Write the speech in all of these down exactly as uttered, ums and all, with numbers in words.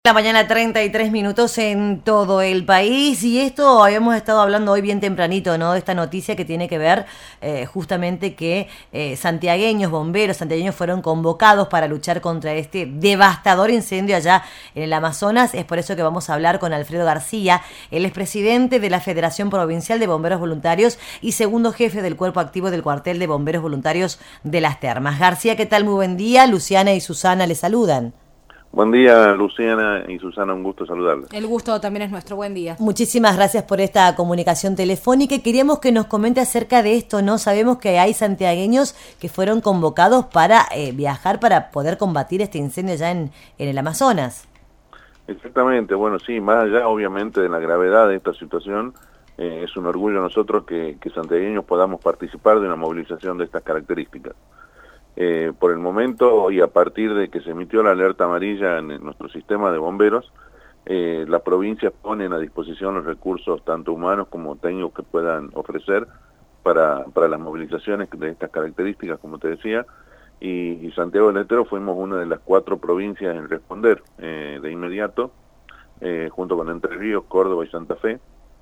La mañana, treinta y tres minutos en todo el país, y esto habíamos estado hablando hoy bien tempranito, ¿no? De esta noticia que tiene que ver eh, justamente que eh, santiagueños, bomberos santiagueños fueron convocados para luchar contra este devastador incendio allá en el Amazonas. Es por eso que vamos a hablar con Alfredo García. Él es presidente de la Federación Provincial de Bomberos Voluntarios y segundo jefe del cuerpo activo del cuartel de bomberos voluntarios de Las Termas. García, ¿qué tal? Muy buen día. Luciana y Susana le saludan. Buen día, Luciana y Susana, un gusto saludarles. El gusto también es nuestro, buen día. Muchísimas gracias por esta comunicación telefónica. Queríamos que nos comente acerca de esto, ¿no? Sabemos que hay santiagueños que fueron convocados para eh, viajar para poder combatir este incendio allá en, en el Amazonas. Exactamente, bueno, sí, más allá obviamente de la gravedad de esta situación, eh, es un orgullo a nosotros que, que santiagueños podamos participar de una movilización de estas características. Eh, por el momento y a partir de que se emitió la alerta amarilla en, en nuestro sistema de bomberos, eh, las provincias ponen a disposición los recursos tanto humanos como técnicos que puedan ofrecer para, para las movilizaciones de estas características, como te decía, y, y Santiago del Estero fuimos una de las cuatro provincias en responder eh, de inmediato, eh, junto con Entre Ríos, Córdoba y Santa Fe,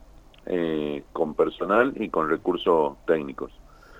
eh, con personal y con recursos técnicos.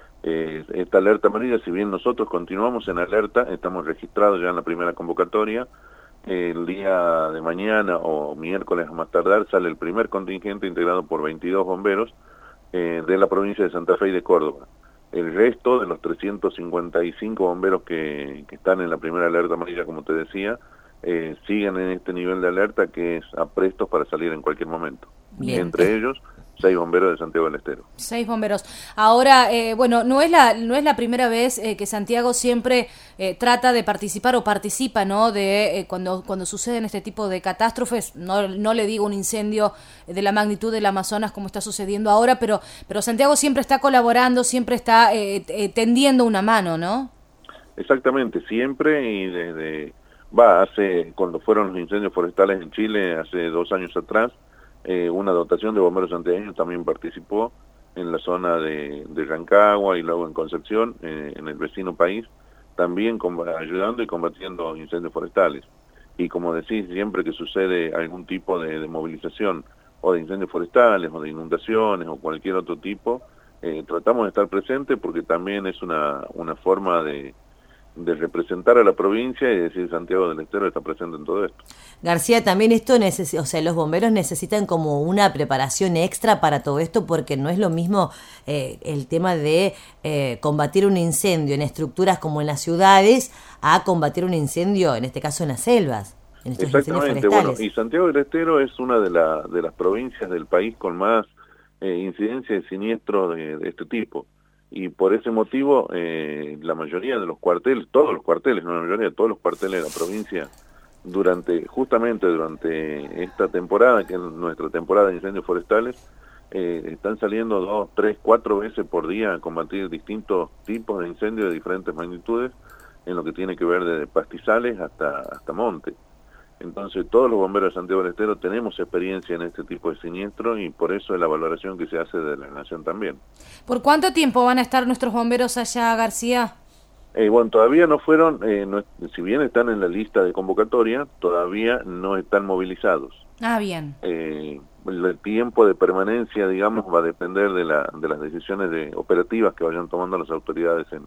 Eh, esta alerta amarilla, si bien nosotros continuamos en alerta, estamos registrados ya en la primera convocatoria, eh, el día de mañana o miércoles a más tardar sale el primer contingente integrado por veintidós bomberos eh, de la provincia de Santa Fe y de Córdoba. El resto de los trescientos cincuenta y cinco bomberos que, que están en la primera alerta amarilla, como te decía, eh, siguen en este nivel de alerta que es aprestos para salir en cualquier momento. Bien. Entre ellos seis bomberos de Santiago del Estero. Seis bomberos. Ahora, eh, bueno, no es la no es la primera vez eh, que Santiago siempre eh, trata de participar o participa, ¿no? De eh, cuando cuando suceden este tipo de catástrofes. No no le digo un incendio de la magnitud del Amazonas como está sucediendo ahora, pero pero Santiago siempre está colaborando, siempre está eh, eh, tendiendo una mano, ¿no? Exactamente, siempre y desde va hace cuando fueron los incendios forestales en Chile hace dos años atrás. Eh, una dotación de bomberos santiagueños también participó en la zona de, de Rancagua y luego en Concepción, eh, en el vecino país, también ayudando y combatiendo incendios forestales. Y como decís, siempre que sucede algún tipo de, de movilización o de incendios forestales o de inundaciones o cualquier otro tipo, eh, tratamos de estar presentes porque también es una, una forma de de representar a la provincia y decir Santiago del Estero está presente en todo esto. García, también esto necesita, o sea, los bomberos necesitan como una preparación extra para todo esto, porque no es lo mismo eh, el tema de eh, combatir un incendio en estructuras como en las ciudades a combatir un incendio, en este caso en las selvas, en estos incendios forestales. Bueno, y Santiago del Estero es una de, la, de las provincias del país con más eh, incidencia de siniestros de, de este tipo. Y por ese motivo, eh, la mayoría de los cuarteles, todos los cuarteles, no la mayoría, todos los cuarteles de la provincia, durante justamente durante esta temporada, que es nuestra temporada de incendios forestales, eh, están saliendo dos, tres, cuatro veces por día a combatir distintos tipos de incendios de diferentes magnitudes, en lo que tiene que ver desde pastizales hasta, hasta monte. Entonces todos los bomberos de Santiago del Estero tenemos experiencia en este tipo de siniestro y por eso es la valoración que se hace de la Nación también. ¿Por cuánto tiempo van a estar nuestros bomberos allá, García? Eh, bueno, todavía no fueron, eh, no, si bien están en la lista de convocatoria, todavía no están movilizados. Ah, bien. Eh, el tiempo de permanencia, digamos, va a depender de, la, de las decisiones de, operativas que vayan tomando las autoridades en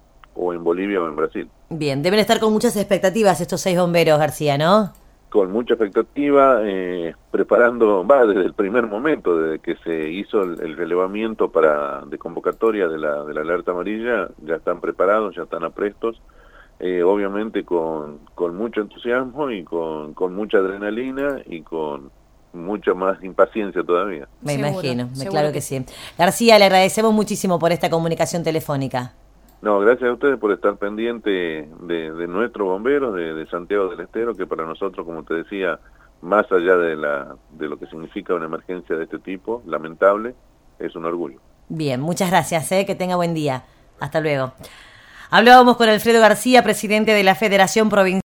o en Bolivia o en Brasil. Bien, deben estar con muchas expectativas estos seis bomberos, García, ¿no? Con mucha expectativa, eh, preparando, va desde el primer momento, desde que se hizo el, el relevamiento para de convocatoria de la, de la alerta amarilla, ya están preparados, ya están aprestos, eh, obviamente con, con mucho entusiasmo y con, con mucha adrenalina y con mucha más impaciencia todavía. Me Seguro, imagino, seguro claro que que sí. García, le agradecemos muchísimo por esta comunicación telefónica. No, gracias a ustedes por estar pendiente de, de nuestros bomberos, de, de Santiago del Estero, que para nosotros, como te decía, más allá de, la, de lo que significa una emergencia de este tipo, lamentable, es un orgullo. Bien, muchas gracias, ¿eh? Que tenga buen día. Hasta luego. Hablábamos con Alfredo García, presidente de la Federación Provincial